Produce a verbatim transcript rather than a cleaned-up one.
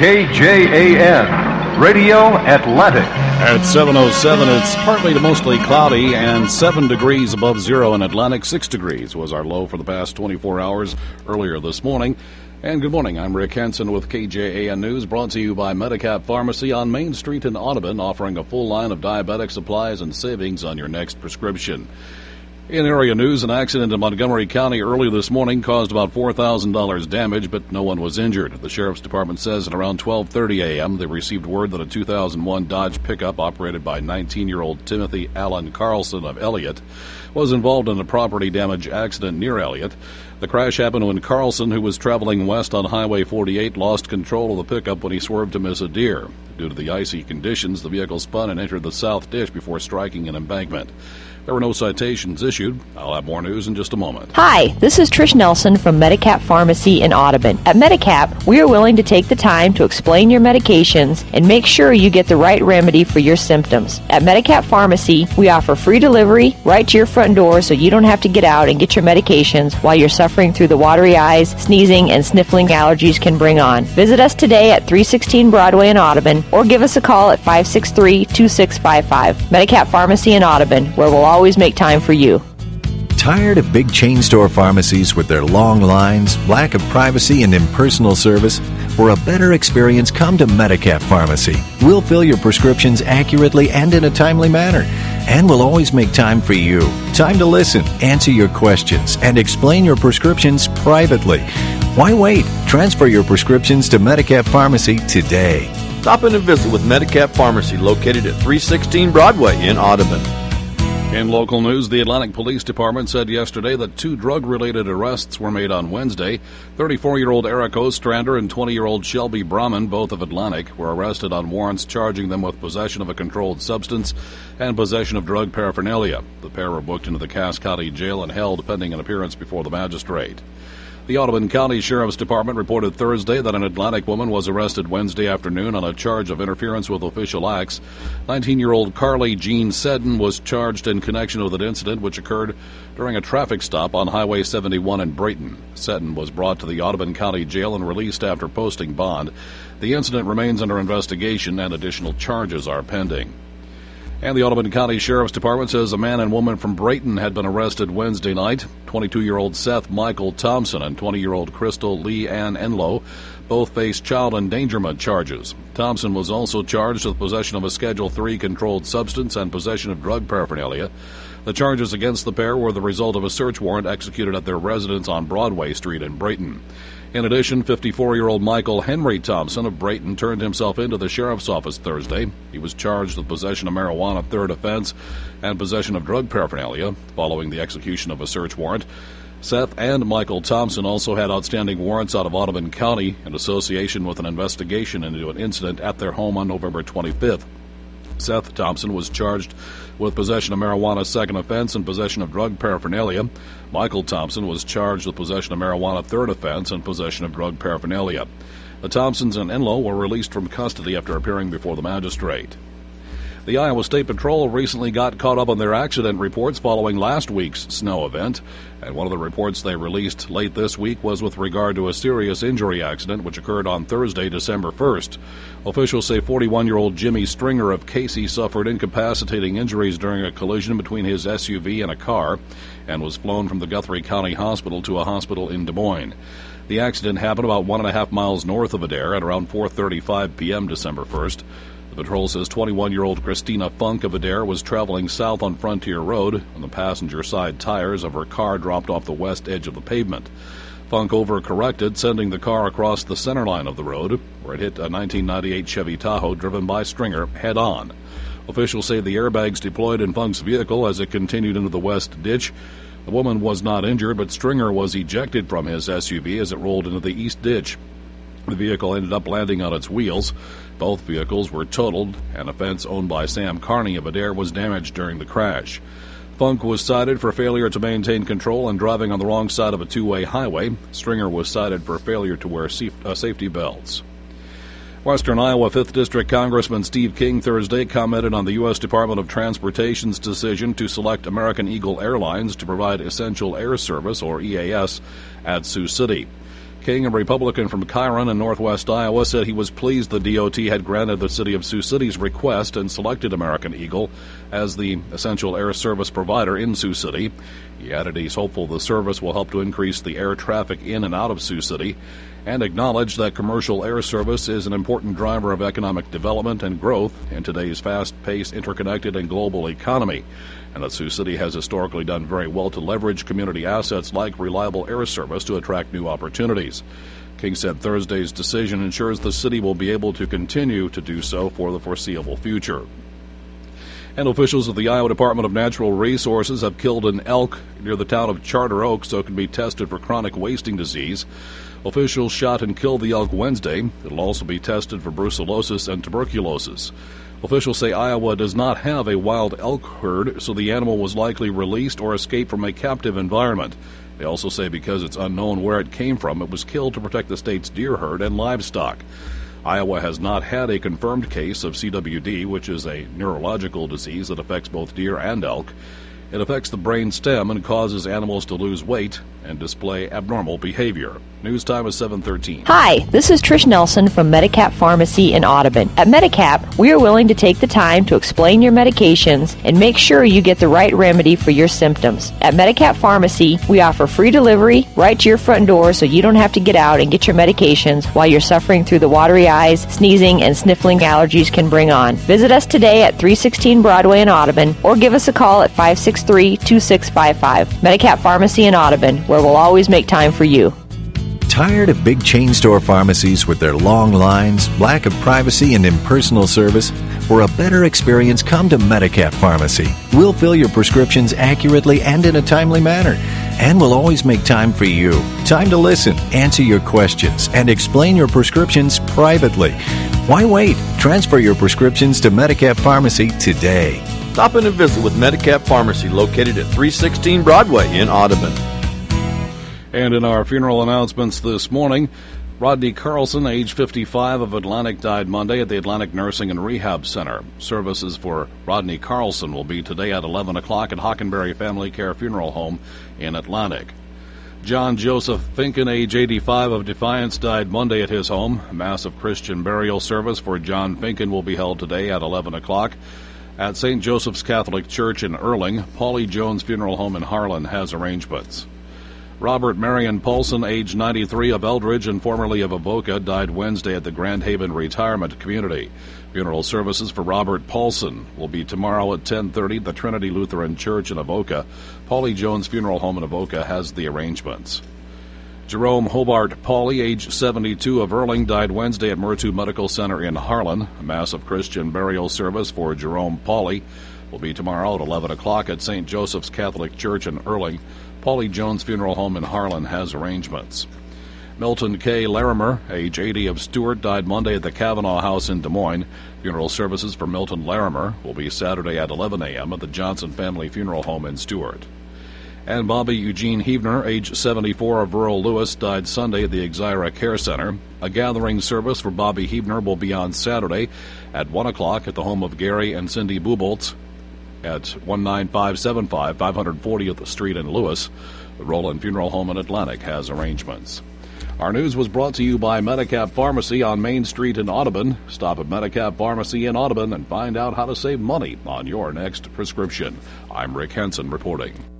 K J A N, Radio Atlantic. At seven oh seven, it's partly to mostly cloudy and seven degrees above zero in Atlantic. six degrees was our low for the past twenty-four hours earlier this morning. And good morning, I'm Rick Henson with K J A N News, brought to you by Medicap Pharmacy on Main Street in Audubon, offering a full line of diabetic supplies and savings on your next prescription. In area news, an accident in Montgomery County early this morning caused about four thousand dollars damage, but no one was injured. The Sheriff's Department says at around twelve thirty a.m. they received word that a two thousand one Dodge pickup operated by nineteen-year-old Timothy Allen Carlson of Elliott was involved in a property damage accident near Elliott. The crash happened when Carlson, who was traveling west on Highway forty-eight, lost control of the pickup when he swerved to miss a deer. Due to the icy conditions, the vehicle spun and entered the south ditch before striking an embankment. There were no citations issued. I'll have more news in just a moment. Hi, this is Trish Nelson from Medicap Pharmacy in Audubon. At Medicap, we are willing to take the time to explain your medications and make sure you get the right remedy for your symptoms. At Medicap Pharmacy, we offer free delivery right to your front door so you don't have to get out and get your medications while you're suffering through the watery eyes, sneezing, and sniffling allergies can bring on. Visit us today at three sixteen Broadway in Audubon or give us a call at five six three, two six five five. Medicap Pharmacy in Audubon, where we'll always make time for you. Tired of big chain store pharmacies with their long lines, lack of privacy, and impersonal service? For a better experience, come to Medicap Pharmacy. We'll fill your prescriptions accurately and in a timely manner. And we'll always make time for you. Time to listen, answer your questions, and explain your prescriptions privately. Why wait? Transfer your prescriptions to Medicap Pharmacy today. Stop in and visit with Medicap Pharmacy, located at three sixteen Broadway in Audubon. In local news, the Atlantic Police Department said yesterday that two drug-related arrests were made on Wednesday. thirty-four-year-old Eric Ostrander and twenty-year-old Shelby Brahman, both of Atlantic, were arrested on warrants charging them with possession of a controlled substance and possession of drug paraphernalia. The pair were booked into the Cass County Jail and held pending an appearance before the magistrate. The Audubon County Sheriff's Department reported Thursday that an Atlantic woman was arrested Wednesday afternoon on a charge of interference with official acts. nineteen-year-old Carly Jean Seddon was charged in connection with an incident which occurred during a traffic stop on Highway seventy-one in Brayton. Seddon was brought to the Audubon County Jail and released after posting bond. The incident remains under investigation and additional charges are pending. And the Audubon County Sheriff's Department says a man and woman from Brayton had been arrested Wednesday night. twenty-two-year-old Seth Michael Thompson and twenty-year-old Crystal Lee Ann Enlow both faced child endangerment charges. Thompson was also charged with possession of a Schedule three controlled substance and possession of drug paraphernalia. The charges against the pair were the result of a search warrant executed at their residence on Broadway Street in Brayton. In addition, fifty-four-year-old Michael Henry Thompson of Brayton turned himself into the sheriff's office Thursday. He was charged with possession of marijuana, third offense, and possession of drug paraphernalia following the execution of a search warrant. Seth and Michael Thompson also had outstanding warrants out of Audubon County in association with an investigation into an incident at their home on November twenty-fifth. Seth Thompson was charged with possession of marijuana, second offense, and possession of drug paraphernalia. Michael Thompson was charged with possession of marijuana, third offense, and possession of drug paraphernalia. The Thompsons and Enlow were released from custody after appearing before the magistrate. The Iowa State Patrol recently got caught up on their accident reports following last week's snow event, and one of the reports they released late this week was with regard to a serious injury accident which occurred on Thursday, December first. Officials say forty-one-year-old Jimmy Stringer of Casey suffered incapacitating injuries during a collision between his S U V and a car and was flown from the Guthrie County Hospital to a hospital in Des Moines. The accident happened about one and a half miles north of Adair at around four thirty-five p.m. December first. The patrol says twenty-one-year-old Christina Funk of Adair was traveling south on Frontier Road when the passenger side tires of her car dropped off the west edge of the pavement. Funk overcorrected, sending the car across the center line of the road, where it hit a nineteen ninety-eight Chevy Tahoe driven by Stringer head-on. Officials say the airbags deployed in Funk's vehicle as it continued into the west ditch. The woman was not injured, but Stringer was ejected from his S U V as it rolled into the east ditch. The vehicle ended up landing on its wheels. Both vehicles were totaled, and a fence owned by Sam Carney of Adair was damaged during the crash. Funk was cited for failure to maintain control and driving on the wrong side of a two-way highway. Stringer was cited for failure to wear safety belts. Western Iowa fifth District Congressman Steve King Thursday commented on the U S Department of Transportation's decision to select American Eagle Airlines to provide Essential Air Service, or E A S, at Sioux City. King, a Republican from Chiron in northwest Iowa, said he was pleased the D O T had granted the city of Sioux City's request and selected American Eagle as the essential air service provider in Sioux City. He added he's hopeful the service will help to increase the air traffic in and out of Sioux City, and acknowledged that commercial air service is an important driver of economic development and growth in today's fast-paced, interconnected, and global economy, and that Sioux City has historically done very well to leverage community assets like reliable air service to attract new opportunities. King said Thursday's decision ensures the city will be able to continue to do so for the foreseeable future. And officials of the Iowa Department of Natural Resources have killed an elk near the town of Charter Oak so it can be tested for chronic wasting disease. Officials shot and killed the elk Wednesday. It will also be tested for brucellosis and tuberculosis. Officials say Iowa does not have a wild elk herd, so the animal was likely released or escaped from a captive environment. They also say because it's unknown where it came from, it was killed to protect the state's deer herd and livestock. Iowa has not had a confirmed case of C W D, which is a neurological disease that affects both deer and elk. It affects the brain stem and causes animals to lose weight and display abnormal behavior. News time is seven thirteen. Hi, this is Trish Nelson from Medicap Pharmacy in Audubon. At Medicap, we are willing to take the time to explain your medications and make sure you get the right remedy for your symptoms. At Medicap Pharmacy, we offer free delivery right to your front door so you don't have to get out and get your medications while you're suffering through the watery eyes, sneezing, and sniffling allergies can bring on. Visit us today at three sixteen Broadway in Audubon or give us a call at five six three, two six five five. Medicap Pharmacy in Audubon, where we'll always make time for you. Tired of big chain store pharmacies with their long lines, lack of privacy, and impersonal service? For a better experience, come to Medicap Pharmacy. We'll fill your prescriptions accurately and in a timely manner. And we'll always make time for you. Time to listen, answer your questions, and explain your prescriptions privately. Why wait? Transfer your prescriptions to Medicap Pharmacy today. Stop in and visit with Medicap Pharmacy, located at three sixteen Broadway in Audubon. And in our funeral announcements this morning, Rodney Carlson, age fifty-five, of Atlantic, died Monday at the Atlantic Nursing and Rehab Center. Services for Rodney Carlson will be today at eleven o'clock at Hockenberry Family Care Funeral Home in Atlantic. John Joseph Finken, age eighty-five, of Defiance, died Monday at his home. A massive Christian burial service for John Finken will be held today at eleven o'clock. At Saint Joseph's Catholic Church in Erling. Paulie Jones Funeral Home in Harlan has arrangements. Robert Marion Paulson, age ninety-three, of Eldridge and formerly of Avoca, died Wednesday at the Grand Haven Retirement Community. Funeral services for Robert Paulson will be tomorrow at ten thirty at the Trinity Lutheran Church in Avoca. Paulie Jones Funeral Home in Avoca has the arrangements. Jerome Hobart Pauly, age seventy-two, of Erling, died Wednesday at Murtu Medical Center in Harlan. A massive Christian burial service for Jerome Pauly will be tomorrow at eleven o'clock at Saint Joseph's Catholic Church in Erling. Paulie Jones Funeral Home in Harlan has arrangements. Milton K. Larimer, age eighty, of Stewart, died Monday at the Kavanaugh House in Des Moines. Funeral services for Milton Larimer will be Saturday at eleven a.m. at the Johnson Family Funeral Home in Stewart. And Bobby Eugene Heavner, age seventy-four, of rural Lewis, died Sunday at the Exira Care Center. A gathering service for Bobby Heavner will be on Saturday at one o'clock at the home of Gary and Cindy Buboltz at one nine five seven five five fortieth Street in Lewis. The Roland Funeral Home in Atlantic has arrangements. Our news was brought to you by Medicap Pharmacy on Main Street in Audubon. Stop at Medicap Pharmacy in Audubon and find out how to save money on your next prescription. I'm Rick Henson reporting.